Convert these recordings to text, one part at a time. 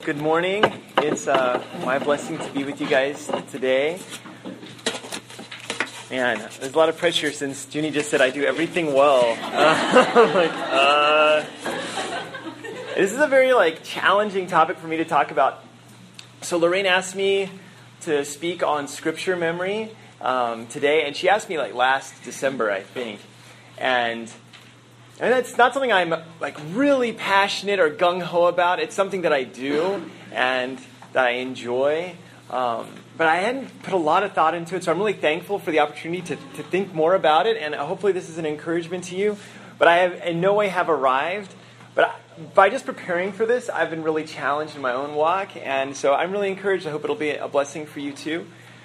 Good morning. It's my blessing to be with you guys today. Man, there's a lot of pressure since Junie just said I do everything well. This is a very challenging topic for me to talk about. So Lorraine asked me to speak on scripture memory today, and she asked me last December, I think, and it's not something I'm really passionate or gung-ho about. It's something that I do and that I enjoy. But I hadn't put a lot of thought into it, so I'm really thankful for the opportunity to think more about it. And hopefully this is an encouragement to you. But I have in no way have arrived. But by just preparing for this, I've been really challenged in my own walk. And so I'm really encouraged. I hope it'll be a blessing for you too.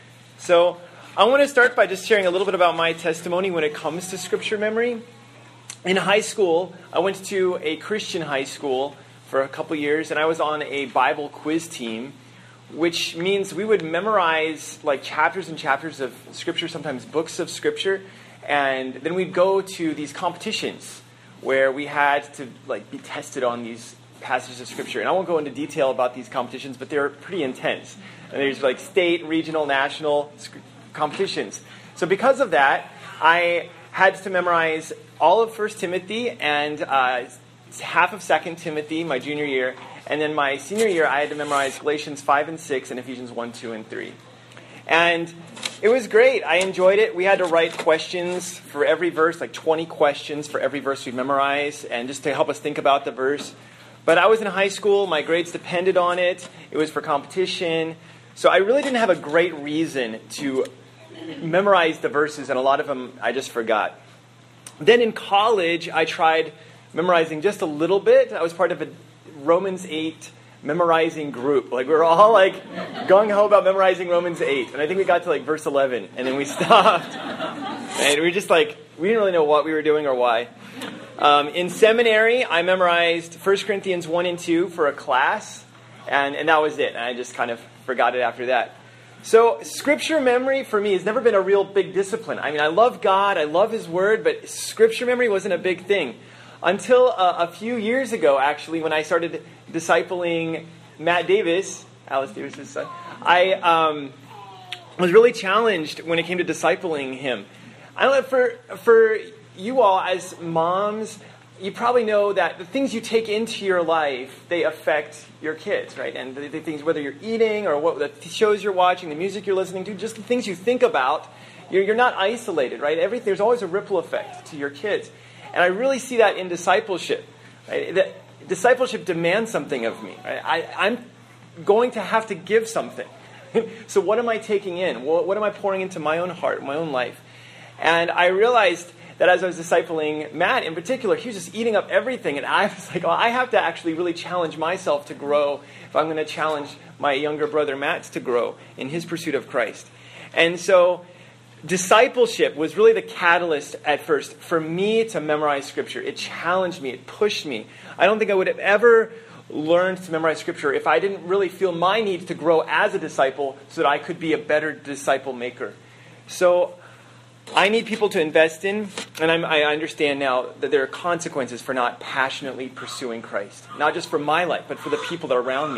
So I want to start by just sharing a little bit about my testimony when it comes to scripture memory. In high school, I went to a Christian high school for a couple years, and I was on a Bible quiz team, which means we would memorize chapters and chapters of Scripture, sometimes books of Scripture, and then we'd go to these competitions where we had to be tested on these passages of Scripture. And I won't go into detail about these competitions, but they're pretty intense. And there's state, regional, national competitions. So because of that, I had to memorize all of 1 Timothy and half of 2 Timothy my junior year. And then my senior year, I had to memorize Galatians 5 and 6 and Ephesians 1, 2, and 3. And it was great. I enjoyed it. We had to write questions for every verse, 20 questions for every verse we'd memorize, and just to help us think about the verse. But I was in high school. My grades depended on it. It was for competition. So I really didn't have a great reason to memorize the verses, and a lot of them I just forgot. Then in college, I tried memorizing just a little bit. I was part of a Romans 8 memorizing group. We were all gung-ho about memorizing Romans 8. And I think we got to verse 11, and then we stopped. And we were just we didn't really know what we were doing or why. In seminary, I memorized 1 Corinthians 1 and 2 for a class, and that was it. And I just kind of forgot it after that. So scripture memory for me has never been a real big discipline. I mean, I love God, I love His Word, but scripture memory wasn't a big thing. Until a few years ago, actually, when I started discipling Matt Davis, Alice Davis' son, I was really challenged when it came to discipling him. I don't know, for you all as moms, you probably know that the things you take into your life, they affect your kids, right? And the things, whether you're eating or what the shows you're watching, the music you're listening to, just the things you think about, you're not isolated, right? There's always a ripple effect to your kids. And I really see that in discipleship. Right? Discipleship demands something of me. Right? I'm going to have to give something. So what am I taking in? What am I pouring into my own heart, my own life? And I realized that as I was discipling Matt in particular, he was just eating up everything. And I was I have to actually really challenge myself to grow if I'm going to challenge my younger brother Matt to grow in his pursuit of Christ. And so discipleship was really the catalyst at first for me to memorize Scripture. It challenged me. It pushed me. I don't think I would have ever learned to memorize Scripture if I didn't really feel my need to grow as a disciple so that I could be a better disciple maker. So I need people to invest in, and I understand now that there are consequences for not passionately pursuing Christ. Not just for my life, but for the people that are around me.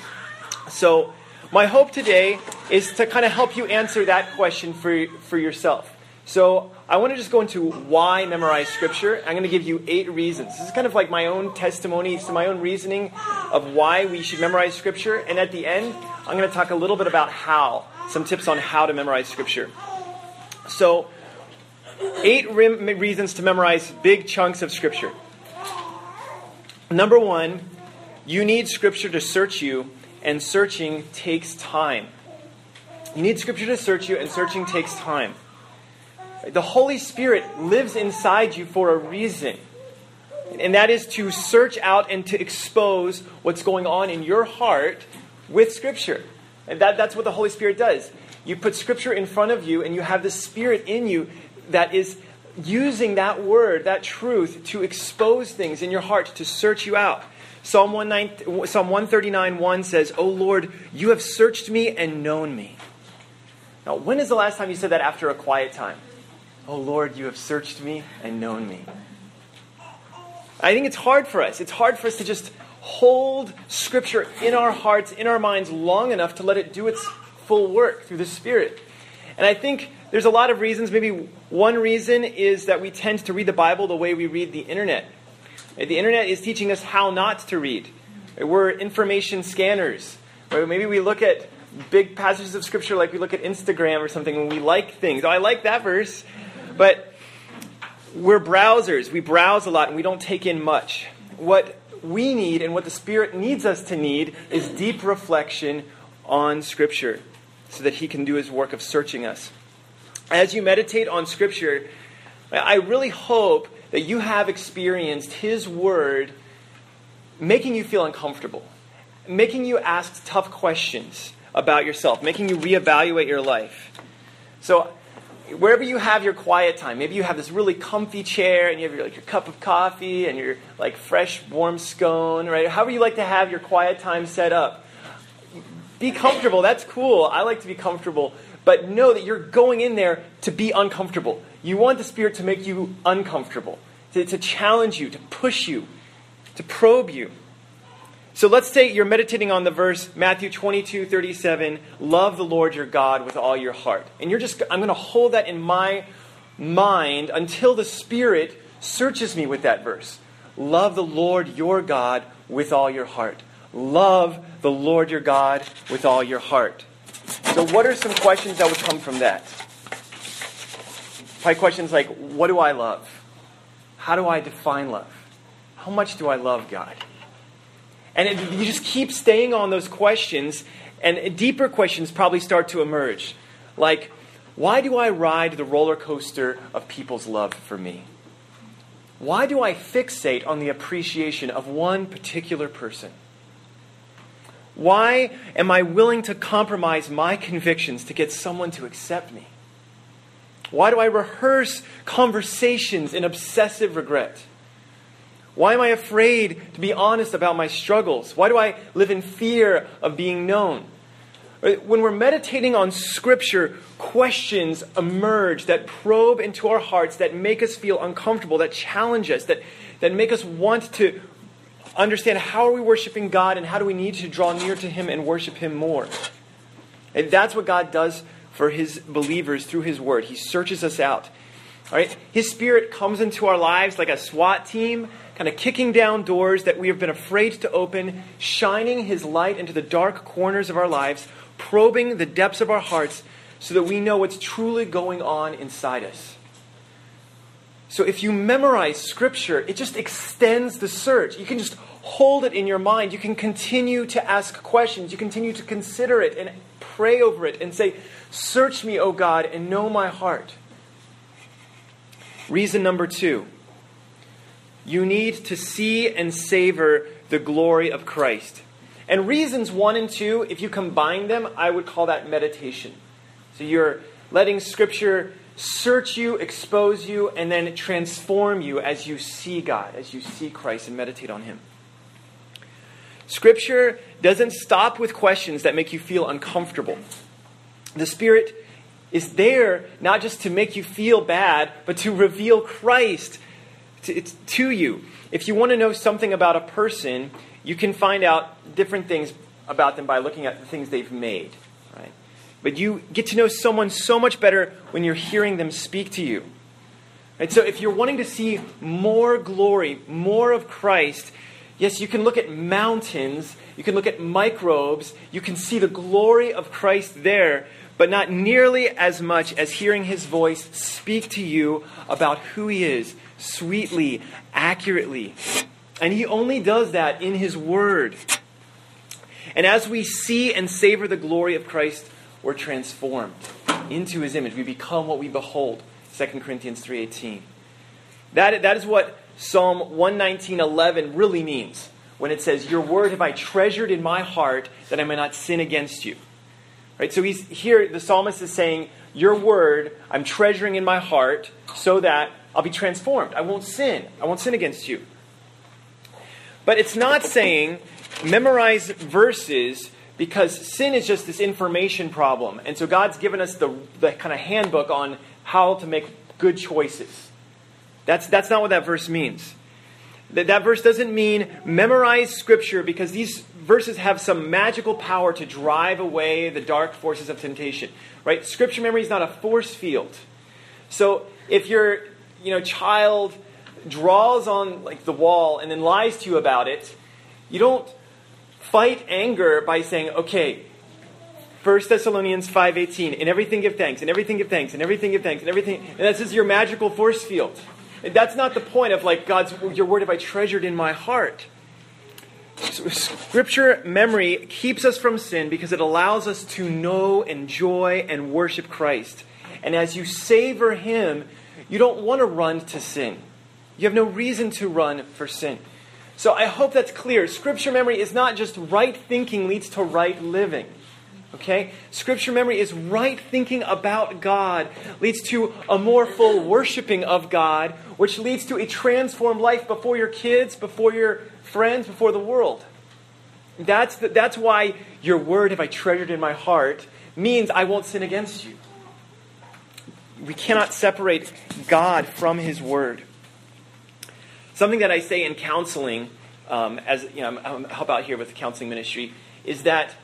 So my hope today is to kind of help you answer that question for yourself. So I want to just go into why memorize Scripture. I'm going to give you 8 reasons. This is kind of my own testimony, so my own reasoning of why we should memorize Scripture. And at the end, I'm going to talk a little bit about some tips on how to memorize Scripture. So 8 reasons to memorize big chunks of Scripture. Number 1, you need Scripture to search you, and searching takes time. You need Scripture to search you, and searching takes time. The Holy Spirit lives inside you for a reason. And that is to search out and to expose what's going on in your heart with Scripture. And that's what the Holy Spirit does. You put Scripture in front of you, and you have the Spirit in you that is using that word, that truth, to expose things in your heart, to search you out. Psalm 139:1 says, "O Lord, you have searched me and known me." Now, when is the last time you said that after a quiet time? "Oh Lord, you have searched me and known me." I think it's hard for us. It's hard for us to just hold Scripture in our hearts, in our minds long enough to let it do its full work through the Spirit. And I think there's a lot of reasons. Maybe one reason is that we tend to read the Bible the way we read the internet. The internet is teaching us how not to read. We're information scanners. Maybe we look at big passages of Scripture like we look at Instagram or something when we like things. Oh, I like that verse. But we're browsers. We browse a lot and we don't take in much. What we need and what the Spirit needs us to need is deep reflection on Scripture so that He can do His work of searching us. As you meditate on Scripture, I really hope that you have experienced His Word making you feel uncomfortable, making you ask tough questions about yourself, making you reevaluate your life. So wherever you have your quiet time, maybe you have this really comfy chair and you have your cup of coffee and your fresh warm scone, right? However you like to have your quiet time set up. Be comfortable. That's cool. I like to be comfortable. But know that you're going in there to be uncomfortable. You want the Spirit to make you uncomfortable, to challenge you, to push you, to probe you. So let's say you're meditating on the verse, Matthew 22:37, love the Lord your God with all your heart. And I'm going to hold that in my mind until the Spirit searches me with that verse. Love the Lord your God with all your heart. Love the Lord your God with all your heart. So what are some questions that would come from that? Probably questions like, what do I love? How do I define love? How much do I love God? And you just keep staying on those questions, and deeper questions probably start to emerge. Like, why do I ride the roller coaster of people's love for me? Why do I fixate on the appreciation of one particular person? Why am I willing to compromise my convictions to get someone to accept me? Why do I rehearse conversations in obsessive regret? Why am I afraid to be honest about my struggles? Why do I live in fear of being known? When we're meditating on Scripture, questions emerge that probe into our hearts, that make us feel uncomfortable, that challenge us, that make us want to understand how are we worshiping God and how do we need to draw near to Him and worship Him more. And that's what God does for His believers through His Word. He searches us out. All right? His Spirit comes into our lives like a SWAT team, kind of kicking down doors that we have been afraid to open, shining His light into the dark corners of our lives, probing the depths of our hearts so that we know what's truly going on inside us. So if you memorize Scripture, it just extends the search. You can just hold it in your mind. You can continue to ask questions. You continue to consider it and pray over it and say, search me, O God, and know my heart. Reason number 2. You need to see and savor the glory of Christ. And reasons 1 and 2, if you combine them, I would call that meditation. So you're letting Scripture search you, expose you, and then transform you as you see God, as you see Christ and meditate on Him. Scripture doesn't stop with questions that make you feel uncomfortable. The Spirit is there not just to make you feel bad, but to reveal Christ to you. If you want to know something about a person, you can find out different things about them by looking at the things they've made. Right? But you get to know someone so much better when you're hearing them speak to you. And so if you're wanting to see more glory, more of Christ, yes, you can look at mountains, you can look at microbes, you can see the glory of Christ there, but not nearly as much as hearing His voice speak to you about who He is, sweetly, accurately. And He only does that in His Word. And as we see and savor the glory of Christ, we're transformed into His image. We become what we behold. 2 Corinthians 3:18. That is what Psalm 119:11 really means when it says, your word have I treasured in my heart that I may not sin against you. Right? So the psalmist is saying, your word I'm treasuring in my heart so that I'll be transformed. I won't sin. I won't sin against you. But it's not saying memorize verses because sin is just this information problem. And so God's given us the kind of handbook on how to make good choices. That's not what that verse means. That verse doesn't mean memorize Scripture because these verses have some magical power to drive away the dark forces of temptation. Right? Scripture memory is not a force field. So if your child draws on like the wall and then lies to you about it, you don't fight anger by saying, okay, 1 Thessalonians 5:18, in everything give thanks, in everything give thanks, in everything give thanks, in everything. And that's just your magical force field. That's not the point of like your word have I treasured in my heart. So Scripture memory keeps us from sin because it allows us to know, enjoy, and worship Christ. And as you savor Him, you don't want to run to sin. You have no reason to run for sin. So I hope that's clear. Scripture memory is not just right thinking leads to right living. Okay? Scripture memory is right thinking about God, leads to a more full worshiping of God, which leads to a transformed life before your kids, before your friends, before the world. That's why your word have I treasured in my heart means I won't sin against you. We cannot separate God from His word. Something that I say in counseling, as you know, I help out here with the counseling ministry, is that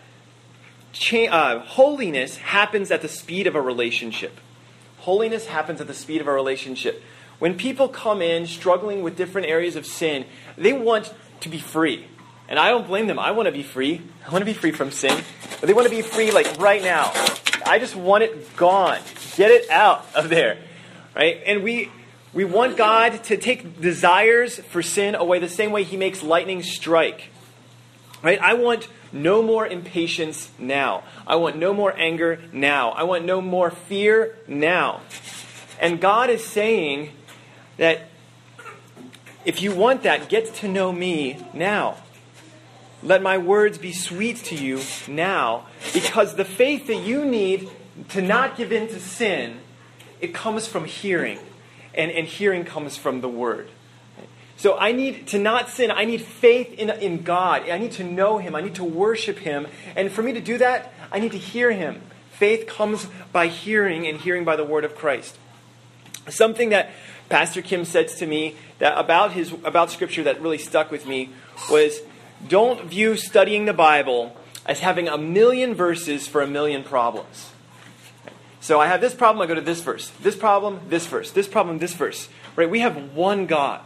holiness happens at the speed of a relationship. Holiness happens at the speed of a relationship. When people come in struggling with different areas of sin, they want to be free. And I don't blame them. I want to be free. I want to be free from sin. But they want to be free like right now. I just want it gone. Get it out of there. Right? And we want God to take desires for sin away the same way He makes lightning strike. Right? I want no more impatience now. I want no more anger now. I want no more fear now. And God is saying that if you want that, get to know me now. Let my words be sweet to you now, because the faith that you need to not give in to sin, it comes from hearing. And hearing comes from the Word. So I need to not sin. I need faith in God. I need to know Him. I need to worship Him. And for me to do that, I need to hear Him. Faith comes by hearing, and hearing by the Word of Christ. Something that Pastor Kim said to me that about Scripture that really stuck with me was, don't view studying the Bible as having 1,000,000 verses for 1,000,000 problems. So I have this problem, I go to this verse. This problem, this verse. This problem, this verse. Right? We have one God.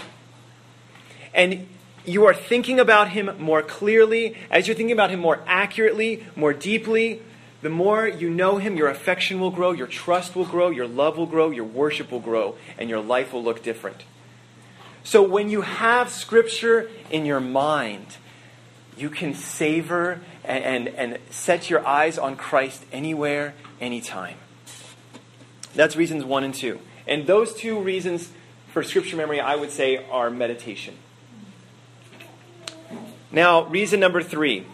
And you are thinking about Him more clearly. As you're thinking about Him more accurately, more deeply, the more you know Him, your affection will grow, your trust will grow, your love will grow, your worship will grow, and your life will look different. So when you have Scripture in your mind, you can savor and set your eyes on Christ anywhere, anytime. That's reasons 1 and 2. And those 2 reasons for Scripture memory, I would say, are meditation. Now, reason number 3.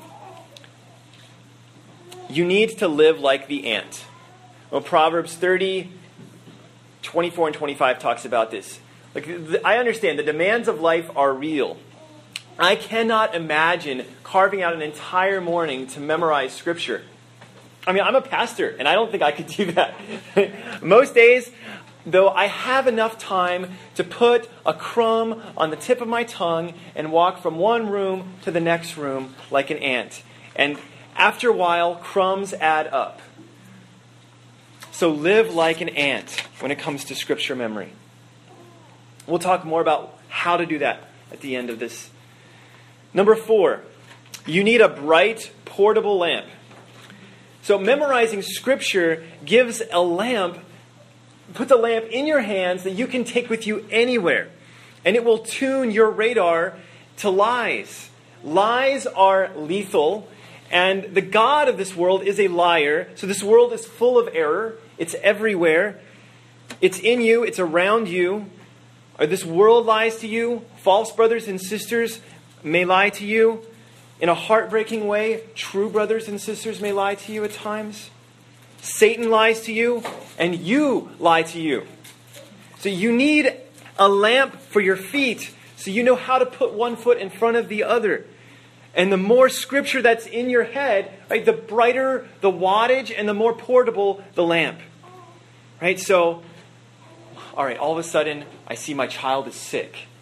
You need to live like the ant. Well, Proverbs 30, 24 and 25 talks about this. Like, I understand the demands of life are real. I cannot imagine carving out an entire morning to memorize Scripture. I mean, I'm a pastor, and I don't think I could do that. Most days, though, I have enough time to put a crumb on the tip of my tongue and walk from one room to the next room like an ant. And after a while, crumbs add up. So live like an ant when it comes to Scripture memory. We'll talk more about how to do that at the end of this. Number 4, you need a bright, portable lamp. So memorizing Scripture gives a lamp, puts a lamp in your hands that you can take with you anywhere. And it will tune your radar to lies. Lies are lethal, and the God of this world is a liar. So this world is full of error. It's everywhere. It's in you. It's around you. Or this world lies to you. False brothers and sisters may lie to you. In a heartbreaking way, true brothers and sisters may lie to you at times. Satan lies to you, and you lie to you. So you need a lamp for your feet, so you know how to put one foot in front of the other. And the more Scripture that's in your head, right, the brighter the wattage and the more portable the lamp. Right? So, all right, all of a sudden, I see my child is sick.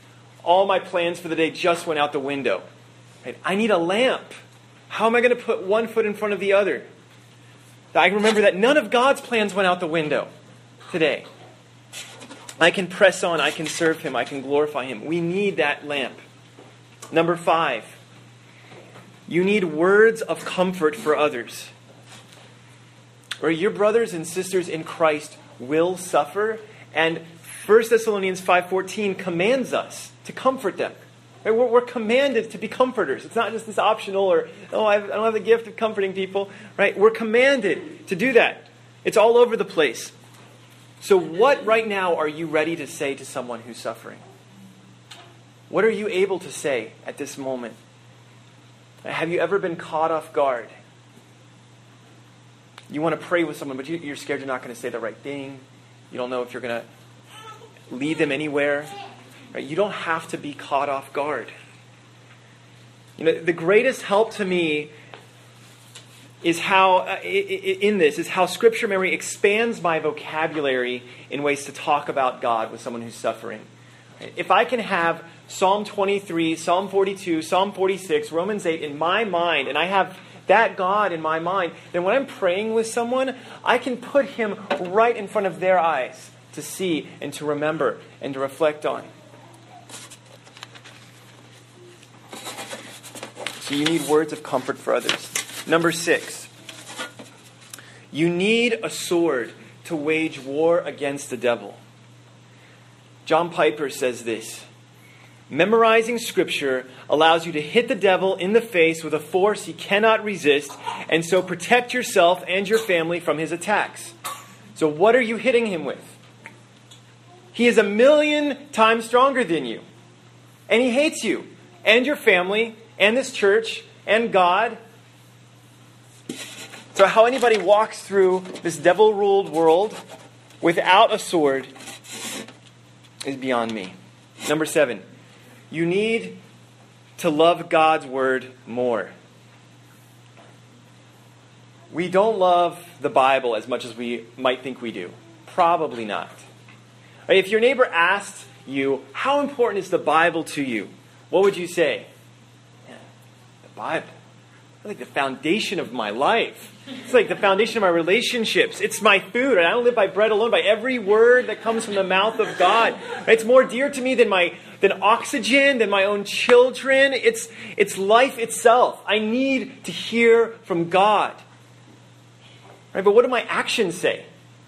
all my plans for the day just went out the window. Right? I need a lamp. How am I going to put one foot in front of the other? I can remember that none of God's plans went out the window today. I can press on. I can serve Him. I can glorify Him. We need that lamp. Number 5. You need words of comfort for others. Or your brothers and sisters in Christ will suffer. And 1 Thessalonians 5:14 commands us to comfort them. Right? We're commanded to be comforters. It's not just this optional or, I don't have the gift of comforting people. Right? We're commanded to do that. It's all over the place. So what right now are you ready to say to someone who's suffering? What are you able to say at this moment? Have you ever been caught off guard? You want to pray with someone, but you're scared you're not going to say the right thing. You don't know if you're going to lead them anywhere. Right? You don't have to be caught off guard. The greatest help to me is how Scripture memory expands my vocabulary in ways to talk about God with someone who's suffering. If I can have Psalm 23, Psalm 42, Psalm 46, Romans 8 in my mind, and I have that God in my mind, then when I'm praying with someone, I can put Him right in front of their eyes to see and to remember and to reflect on. So you need words of comfort for others. Number 6. You need a sword to wage war against the devil. John Piper says this: memorizing Scripture allows you to hit the devil in the face with a force he cannot resist, and so protect yourself and your family from his attacks. So what are you hitting him with? He is 1,000,000 times stronger than you. And he hates you, and your family, and this church, and God. So how anybody walks through this devil-ruled world without a sword is beyond me. Number 7. You need to love God's Word more. We don't love the Bible as much as we might think we do. Probably not. If your neighbor asked you, how important is the Bible to you? What would you say? Yeah, the Bible. It's like the foundation of my life. It's like the foundation of my relationships. It's my food. I don't live by bread alone, by every word that comes from the mouth of God. It's more dear to me than oxygen, than my own children. It's life itself. I need to hear from God. Right? But what do my actions say?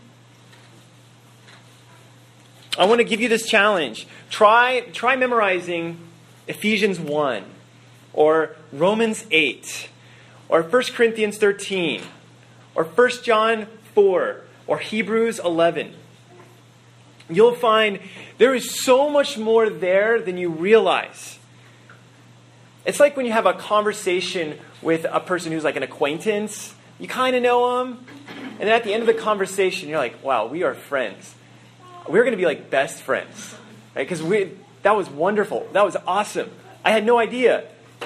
I want to give you this challenge. Try memorizing Ephesians 1 or Romans 8 or 1 Corinthians 13 or 1 John 4 or Hebrews 11. You'll find there is so much more there than you realize. It's like when you have a conversation with a person who's like an acquaintance. You kind of know them. And then at the end of the conversation, you're like, wow, we are friends. We're going to be like best friends. Right? Because that was wonderful. That was awesome. I had no idea.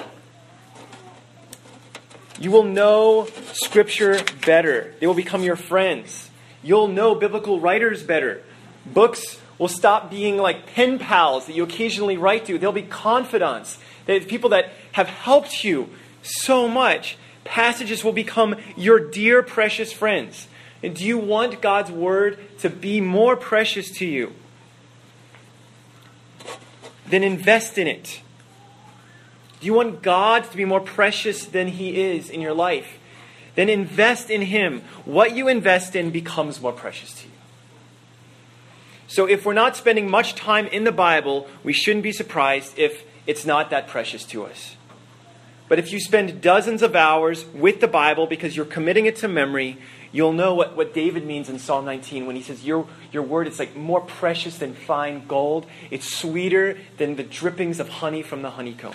You will know Scripture better. They will become your friends. You'll know biblical writers better. Books will stop being like pen pals that you occasionally write to. They'll be confidants. They're people that have helped you so much. Passages will become your dear, precious friends. And do you want God's Word to be more precious to you? Then invest in it. Do you want God to be more precious than He is in your life? Then invest in Him. What you invest in becomes more precious to you. So if we're not spending much time in the Bible, we shouldn't be surprised if it's not that precious to us. But if you spend dozens of hours with the Bible because you're committing it to memory, you'll know what David means in Psalm 19 when he says, your word is like more precious than fine gold. It's sweeter than the drippings of honey from the honeycomb.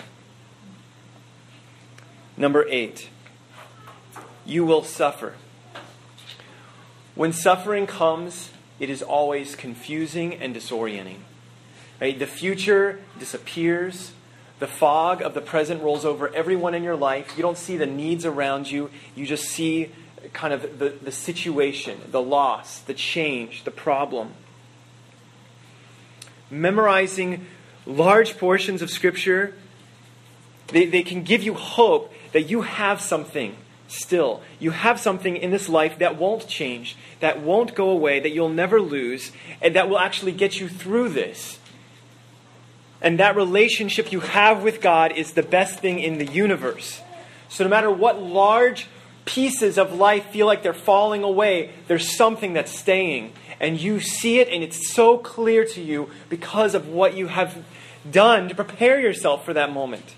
Number 8, you will suffer. When suffering comes, it is always confusing and disorienting. Right? The future disappears. The fog of the present rolls over everyone in your life. You don't see the needs around you. You just see kind of the situation, the loss, the change, the problem. Memorizing large portions of Scripture, they can give you hope that you have something still. You have something in this life that won't change, that won't go away, that you'll never lose, and that will actually get you through this. And that relationship you have with God is the best thing in the universe. So no matter what large pieces of life feel like they're falling away, there's something that's staying. And you see it, and it's so clear to you because of what you have done to prepare yourself for that moment.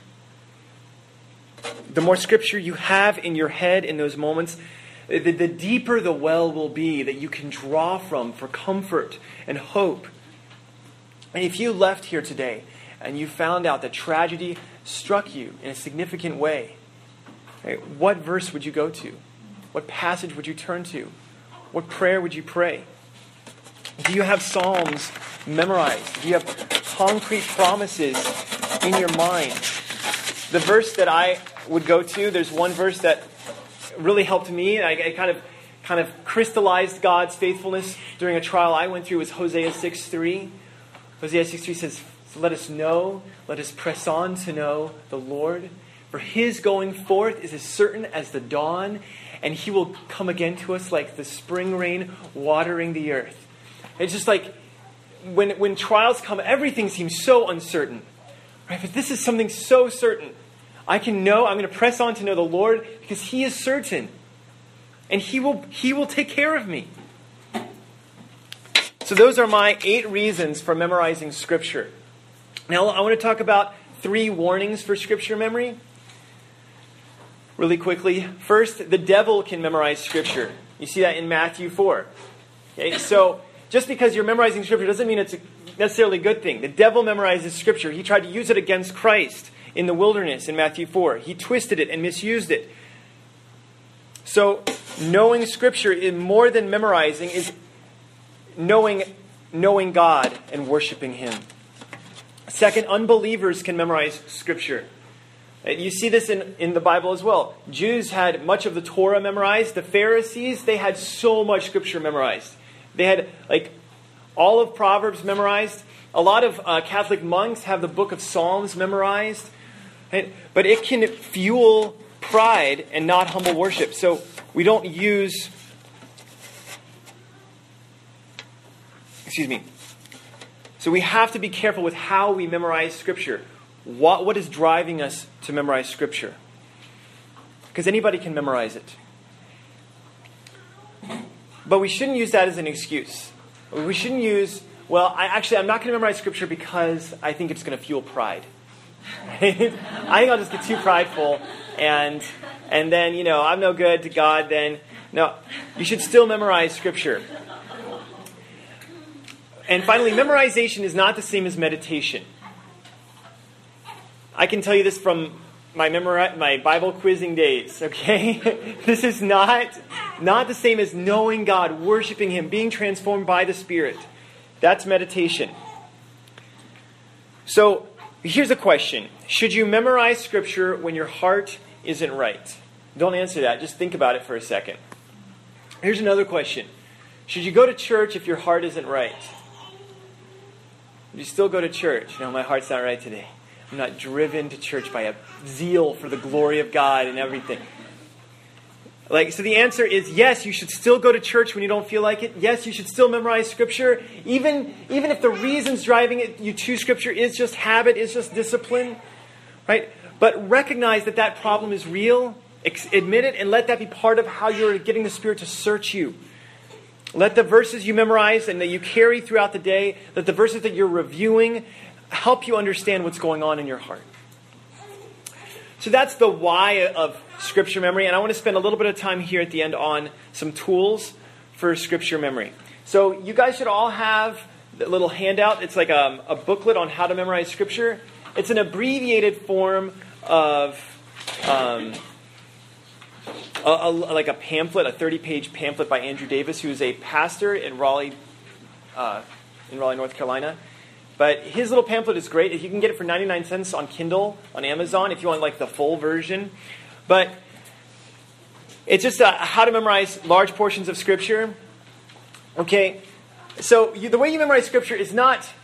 The more Scripture you have in your head in those moments, the deeper the well will be that you can draw from for comfort and hope. And if you left here today and you found out that tragedy struck you in a significant way, right, what verse would you go to? What passage would you turn to? What prayer would you pray? Do you have Psalms memorized? Do you have concrete promises in your mind? The verse that I would go to, there's one verse that really helped me. I kind of crystallized God's faithfulness during a trial I went through. Was Hosea 6:3. Hosea 6:3 says, let us press on to know the Lord. For His going forth is as certain as the dawn, and He will come again to us like the spring rain watering the earth. It's just like when trials come, everything seems so uncertain. Right? But this is something so certain. I can know, I'm going to press on to know the Lord because He is certain. And He will take care of me. So those are my 8 reasons for memorizing Scripture. Now I want to talk about 3 warnings for Scripture memory. Really quickly. First, the devil can memorize Scripture. You see that in Matthew 4. Okay, so just because you're memorizing Scripture doesn't mean it's necessarily a good thing. The devil memorizes Scripture. He tried to use it against Christ in the wilderness in Matthew 4. He twisted it and misused it. So knowing Scripture is more than memorizing, is knowing God and worshiping Him. Second, unbelievers can memorize Scripture. You see this in the Bible as well. Jews had much of the Torah memorized. The Pharisees, they had so much Scripture memorized. They had all of Proverbs memorized. A lot of Catholic monks have the book of Psalms memorized. Right? But it can fuel pride and not humble worship. So we don't use... So we have to be careful with how we memorize Scripture. What is driving us to memorize Scripture? Because anybody can memorize it. But we shouldn't use that as an excuse. We shouldn't use, I'm not going to memorize Scripture because I think it's going to fuel pride. I think I'll just get too prideful and then, I'm no good to God then. No, you should still memorize Scripture. And finally, memorization is not the same as meditation. I can tell you this from my Bible quizzing days, okay? This is not the same as knowing God, worshiping Him, being transformed by the Spirit. That's meditation. So, here's a question. Should you memorize Scripture when your heart isn't right? Don't answer that. Just think about it for a second. Here's another question. Should you go to church if your heart isn't right? Would you still go to church? No, my heart's not right today. I'm not driven to church by a zeal for the glory of God and everything. So the answer is yes, you should still go to church when you don't feel like it. Yes, you should still memorize Scripture. Even if the reasons driving you to Scripture is just habit, is just discipline. Right? But recognize that problem is real. Admit it and let that be part of how you're getting the Spirit to search you. Let the verses you memorize and that you carry throughout the day, let the verses that you're reviewing help you understand what's going on in your heart. So that's the why of Scripture memory. And I want to spend a little bit of time here at the end on some tools for Scripture memory. So you guys should all have a little handout. It's like a booklet on how to memorize Scripture. It's an abbreviated form of... like a pamphlet, a 30-page pamphlet by Andrew Davis, who's a pastor in Raleigh, North Carolina. But his little pamphlet is great. You can get it for 99 cents on Kindle, on Amazon, if you want the full version. But it's just how to memorize large portions of Scripture. Okay, so the way you memorize Scripture is not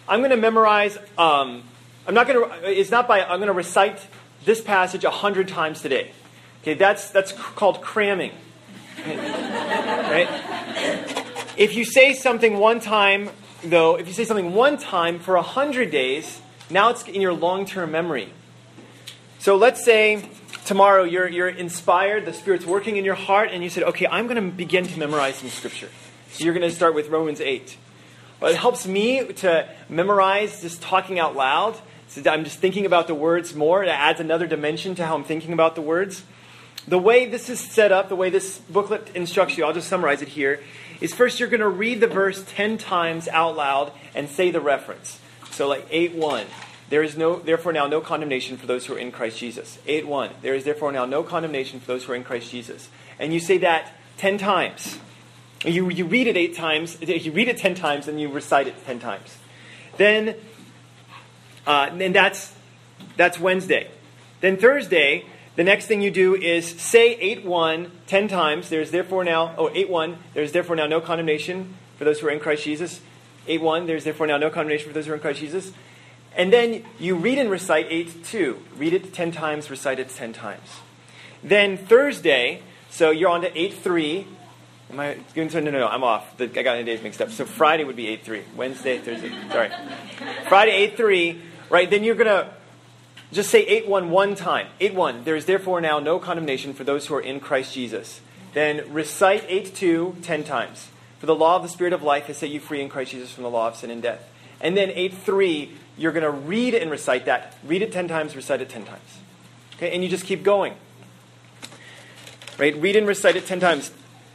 I'm going to memorize, I'm going to recite this passage 100 times today. Okay, that's called cramming. Right? If you say something one time, though, if you say something one time for 100 days, now it's in your long-term memory. So let's say tomorrow you're inspired, the Spirit's working in your heart, and you said, okay, I'm going to begin to memorize some Scripture. So you're going to start with Romans 8. Well, it helps me to memorize just talking out loud. So I'm just thinking about the words more. It adds another dimension to how I'm thinking about the words. The way this is set up, the way this booklet instructs you, I'll just summarize it here, is first you're going to read the verse 10 times out loud and say the reference. So like 8:1, there is therefore now no condemnation for those who are in Christ Jesus. 8:1, there is therefore now no condemnation for those who are in Christ Jesus. And you say that 10 times. You read it 8 times, you read it 10 times, and you recite it 10 times. Then that's Wednesday. Then Thursday, the next thing you do is say 8:1 10 times. There's therefore now, 8:1, there's therefore now no condemnation for those who are in Christ Jesus. 8:1, there's therefore now no condemnation for those who are in Christ Jesus. And then you read and recite 8:2. Read it 10 times, recite it 10 times. Then Thursday, so you're on to 8:3. Am I going to? No, I'm off. I got the days mixed up. So Friday would be 8:3. Wednesday, Thursday. Sorry. Friday, 8:3. Right, then you're going to just say 8:1 one time. 8:1, there is therefore now no condemnation for those who are in Christ Jesus. Then recite 8:2 10 times. For the law of the Spirit of life has set you free in Christ Jesus from the law of sin and death. And then 8:3, you're going to read and recite that. Read it 10 times, recite it 10 times. Okay, and you just keep going. Right, read and recite it 10 times.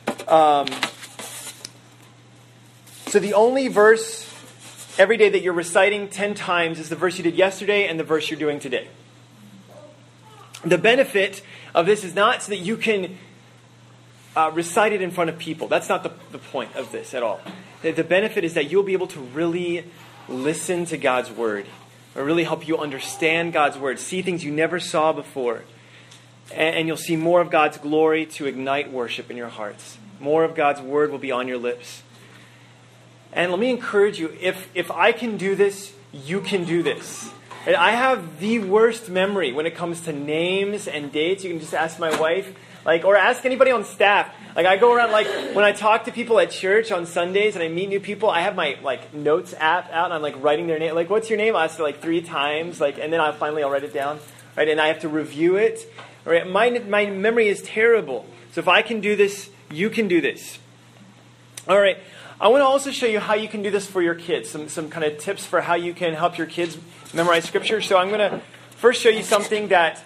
So the only verse every day that you're reciting 10 times is the verse you did yesterday and the verse you're doing today. The benefit of this is not so that you can recite it in front of people. That's not the point of this at all. The benefit is that you'll be able to really listen to God's Word. Or really help you understand God's Word. See things you never saw before. And you'll see more of God's glory to ignite worship in your hearts. More of God's Word will be on your lips. And let me encourage you, if I can do this, you can do this. And I have the worst memory when it comes to names and dates. You can just ask my wife, or ask anybody on staff. I go around, when I talk to people at church on Sundays and I meet new people, I have my, notes app out and I'm, writing their name. What's your name? I'll ask it, 3 times, and then I'll write it down. Right? And I have to review it. Right? My memory is terrible. So if I can do this, you can do this. All right. I want to also show you how you can do this for your kids. Some kind of tips for how you can help your kids memorize Scripture. So I'm going to first show you something that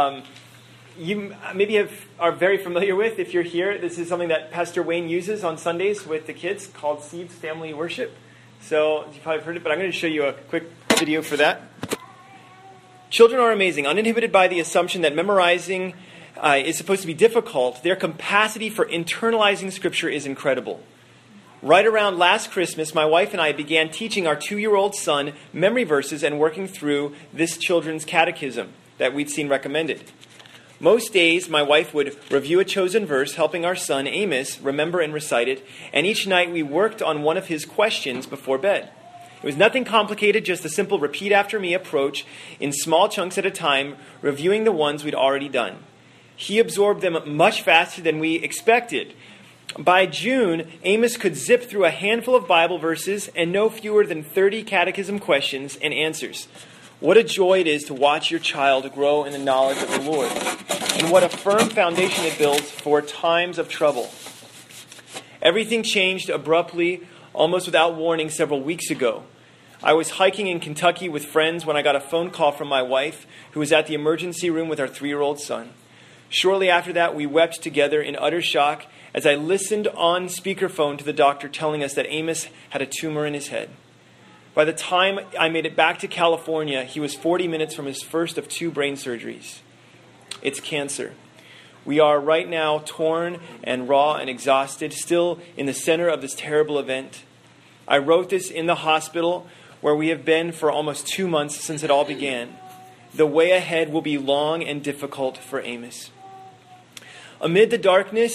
you maybe are very familiar with if you're here. This is something that Pastor Wayne uses on Sundays with the kids called Seeds Family Worship. So you've probably heard it, but I'm going to show you a quick video for that. Children are amazing. Uninhibited by the assumption that memorizing is supposed to be difficult, their capacity for internalizing Scripture is incredible. Right around last Christmas, my wife and I began teaching our 2-year-old son memory verses and working through this children's catechism that we'd seen recommended. Most days, my wife would review a chosen verse, helping our son, Amos, remember and recite it, and each night we worked on one of his questions before bed. It was nothing complicated, just a simple repeat after me approach in small chunks at a time, reviewing the ones we'd already done. He absorbed them much faster than we expected. By June, Amos could zip through a handful of Bible verses and no fewer than 30 catechism questions and answers. What a joy it is to watch your child grow in the knowledge of the Lord. And what a firm foundation it builds for times of trouble. Everything changed abruptly, almost without warning, several weeks ago. I was hiking in Kentucky with friends when I got a phone call from my wife, who was at the emergency room with our 3-year-old son. Shortly after that, we wept together in utter shock as I listened on speakerphone to the doctor telling us that Amos had a tumor in his head. By the time I made it back to California, he was 40 minutes from his first of 2 brain surgeries. It's cancer. We are right now torn and raw and exhausted, still in the center of this terrible event. I wrote this in the hospital where we have been for almost 2 months since it all began. The way ahead will be long and difficult for Amos. Amid the darkness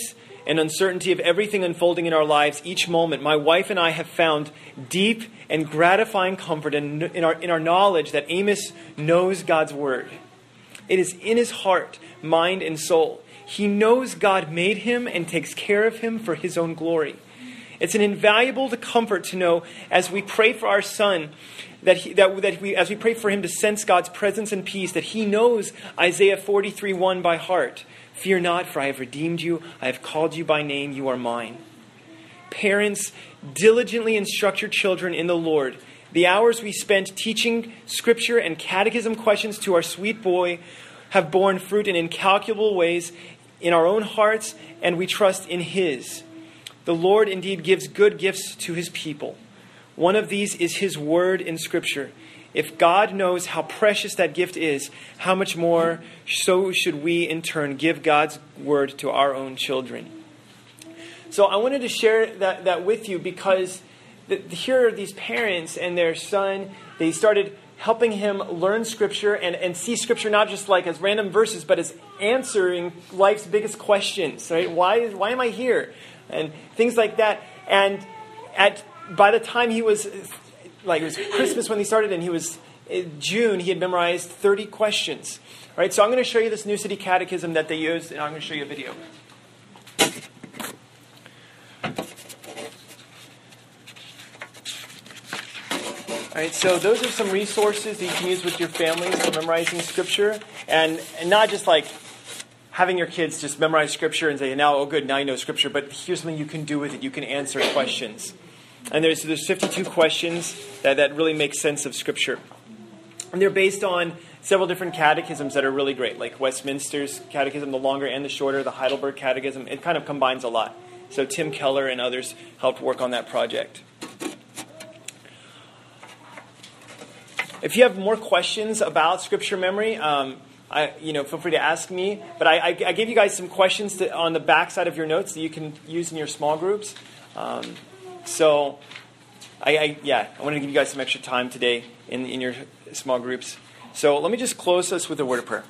and uncertainty of everything unfolding in our lives each moment, my wife and I have found deep and gratifying comfort in our knowledge that Amos knows God's word. It is in his heart, mind, and soul. He knows God made him and takes care of him for his own glory. It's an invaluable comfort to know as we pray for our son, as we pray for him to sense God's presence and peace, that he knows Isaiah 43:1 by heart. Fear not, for I have redeemed you. I have called you by name. You are mine. Parents, diligently instruct your children in the Lord. The hours we spent teaching scripture and catechism questions to our sweet boy have borne fruit in incalculable ways in our own hearts, and we trust in his. The Lord indeed gives good gifts to his people. One of these is his word in scripture. If God knows how precious that gift is, how much more so should we in turn give God's word to our own children. So I wanted to share that with you because here are these parents and their son. They started helping him learn scripture and see scripture not just like as random verses, but as answering life's biggest questions. Right? Why am I here? And things like that. And by the time he was, it was Christmas when he started, and he was in June, he had memorized 30 questions. All right, so I'm going to show you this New City Catechism that they used, and I'm going to show you a video. All right, so those are some resources that you can use with your families for memorizing Scripture, and not just like having your kids just memorize Scripture and say, now you know Scripture, but here's something you can do with it. You can answer questions. And there's 52 questions that really make sense of Scripture. And they're based on several different catechisms that are really great, like Westminster's Catechism, the longer and the shorter, the Heidelberg Catechism. It kind of combines a lot. So Tim Keller and others helped work on that project. If you have more questions about Scripture memory, feel free to ask me. But I gave you guys some questions on the back side of your notes that you can use in your small groups. So I wanted to give you guys some extra time today in your small groups. So let me just close us with a word of prayer.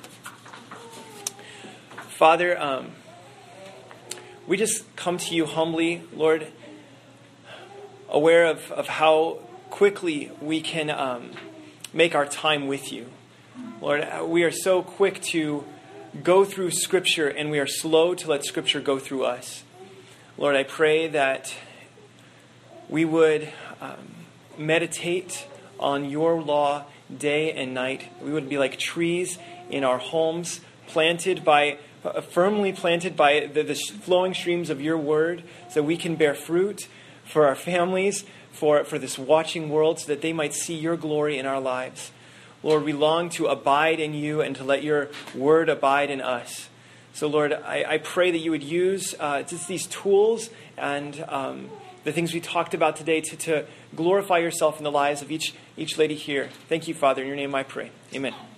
Father, we just come to you humbly, Lord, aware of how quickly we can make our time with you. Lord, we are so quick to go through Scripture, and we are slow to let Scripture go through us. Lord, I pray that we would meditate on your law day and night. We would be like trees in our homes, firmly planted by the flowing streams of your word, so we can bear fruit for our families, for this watching world, so that they might see your glory in our lives. Lord, we long to abide in you and to let your word abide in us. So, Lord, I pray that you would use just these tools and the things we talked about today to glorify yourself in the lives of each lady here. Thank you, Father. In your name I pray. Amen.